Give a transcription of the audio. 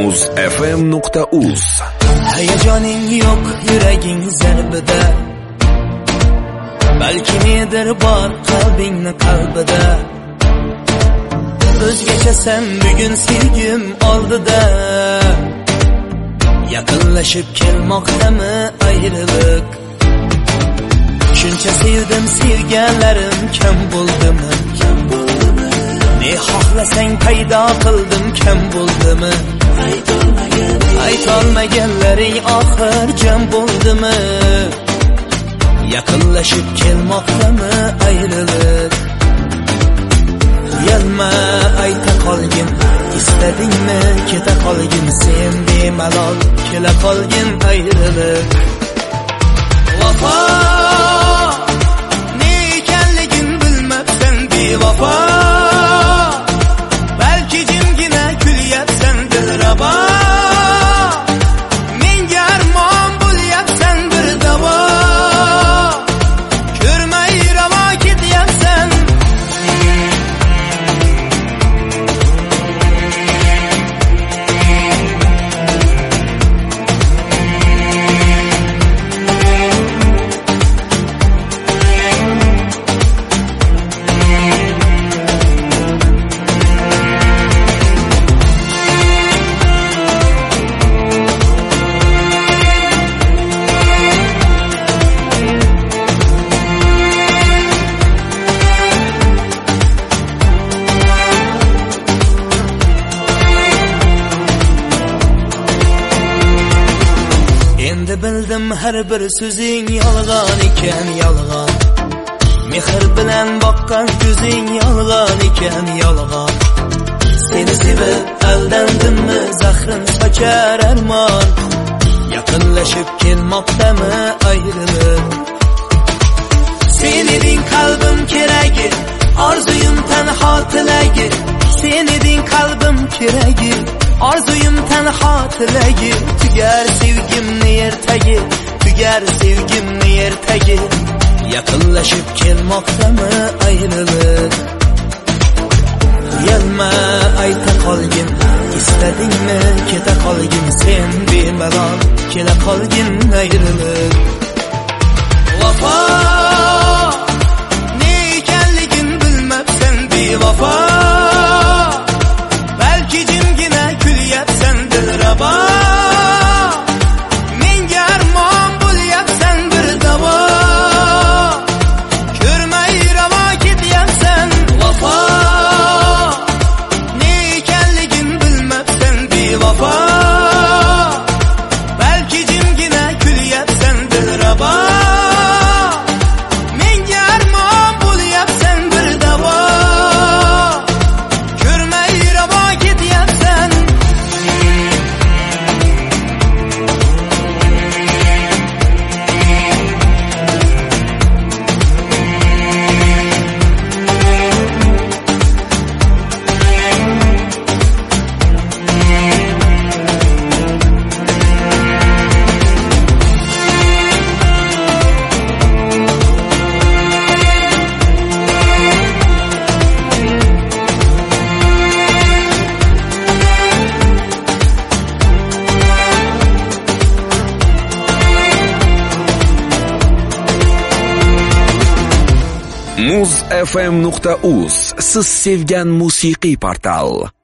muzfm.uz. Hayajoning yo'q yuraging zarbida, balki nedir bor qalbingni qalbida. O'zgachasan bugun sevgim oldida, yaqinlashib kelmoqdami ayriliq. Shuncha sevdim, sevganlarim kam bo'ldimi? Ne xohlasang paydo qildim, kam bo'ldimi? Aytolmaganlaring oxir jam bo'ldimi? Yaqinlashib kelmoqdami ayriliq. Uyalma, ayta qolgin, istadingmi keta qolgin, sen bemalol kela qolgin ayriliq. Vafo ne ekanligin bilmabsan bevafo, balki jimgina kulyapsan dilrabo. Menga armon bo'lyapsan bir davo, ko'rmay ravo ketyapsan. Endi bildim har bir so'zing yolg'on ekan, yolg'on. Mehr bilan boqqan ko'zing yolg'on ekan, yolg'on. Seni sevib aldandimmi, zahrin sochar armon. Yaqinlashib kelmoqdami ayriliq. Sen eding qalbim keragi, orzuyim tanho tilagi. Sen eding qalbim keragi, orzuyim tanho tilagi. Tugar sevgimni ertagi, tugar sevgimni ertagi. Yaqinlashib kelmoqdami ayriliq. Uyalma, ayta qolgin, istadingmi keta qolgin, sen bemalol kela qolgin ayriliq. Vafo ne ekanligin bilmabsan bevafo, balki jimgina kulyapsan dilrabo. Menga armon bo'lyapsan bir davo, ko'rmay ravo ketyapsan. Vafo ne ekanligin bilmabsan bevafo, balki jimgina kulyapsan dilrabo. Menga armon bo'lyapsan bir davo, ko'rmay ravo ketyapsan. muzfm.uz siz sevgan musiqiy portal.